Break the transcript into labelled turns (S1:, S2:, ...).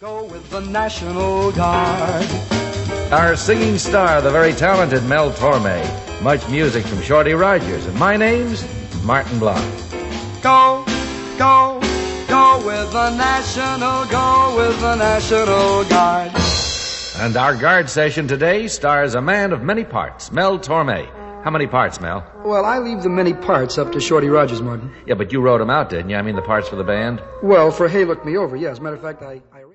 S1: Go with the National Guard.
S2: Our singing star, the very talented Mel Torme. Much music from Shorty Rogers. And my name's Martin Blanc.
S1: Go, go, go with the National Guard.
S2: And our guard session today stars a man of many parts, Mel Torme. How many parts, Mel?
S3: Well, I leave the many parts up to Shorty Rogers, Martin.
S2: Yeah, but you wrote them out, didn't you? I mean, the parts for the band?
S3: Well, for Hey Look Me Over, yeah. As a matter of fact, I